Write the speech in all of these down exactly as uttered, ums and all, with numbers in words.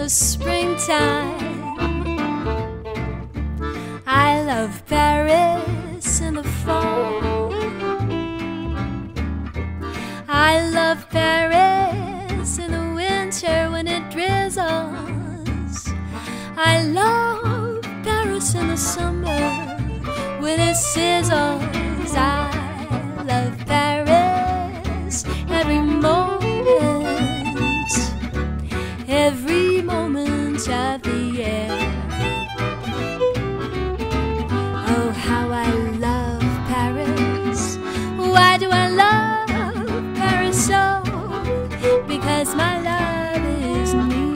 the springtime. I love Paris in the fall. I love Paris in the winter when it drizzles. I love Paris in the summer when it sizzles. I love Paris every moment, every moment of the year. Oh, how I love Paris. Why do I love Paris so? Because my love is near.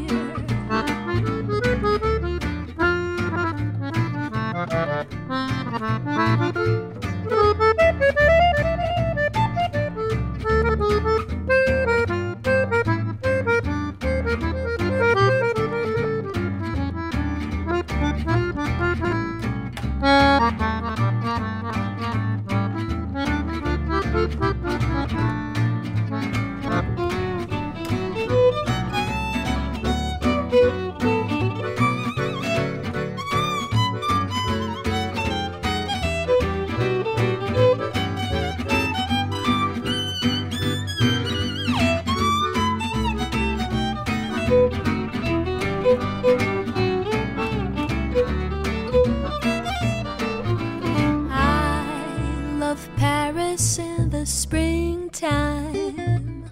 Paris in the springtime.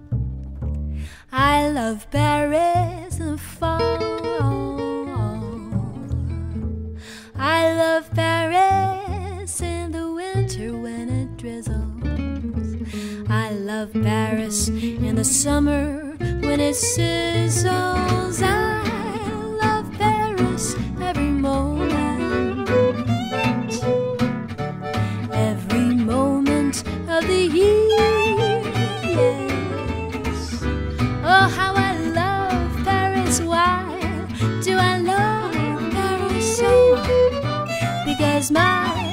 I love Paris in the fall. I love Paris in the winter when it drizzles. I love Paris in the summer when it sizzles. I love Paris every moment, every moment of the year, yes. Oh, how I love Paris. Why do I love Paris so? Because my